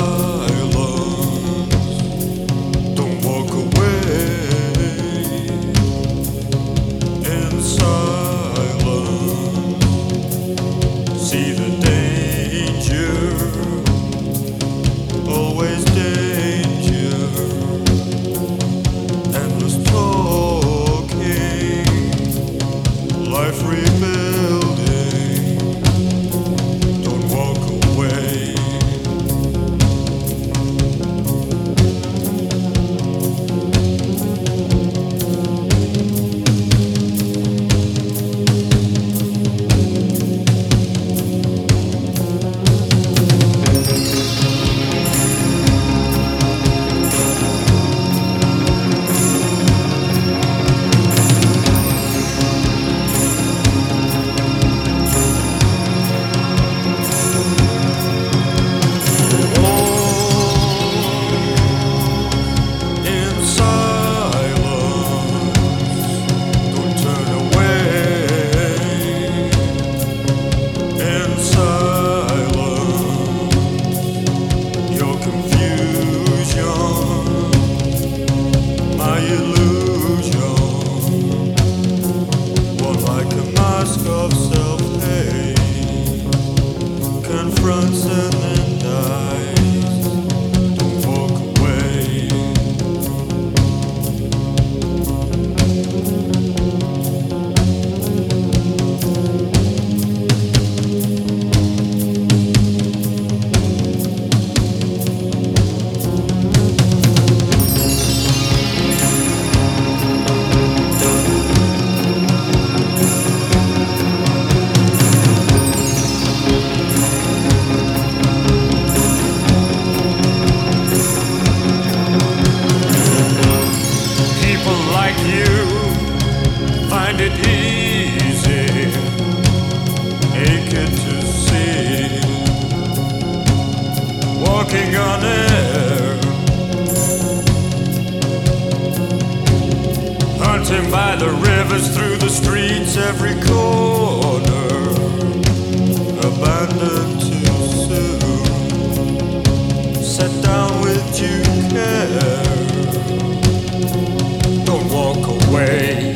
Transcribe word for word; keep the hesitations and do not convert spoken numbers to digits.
Don't walk away in silence. See the danger, always danger. Endless talking, life rebuilding. Don't walk away. Of self-hate confronts and then dies. Don't walk away. Find it easy, naked to see, walking on air, hunting by the rivers, through the streets, every corner, abandoned too soon, set down with due care. Don't walk away.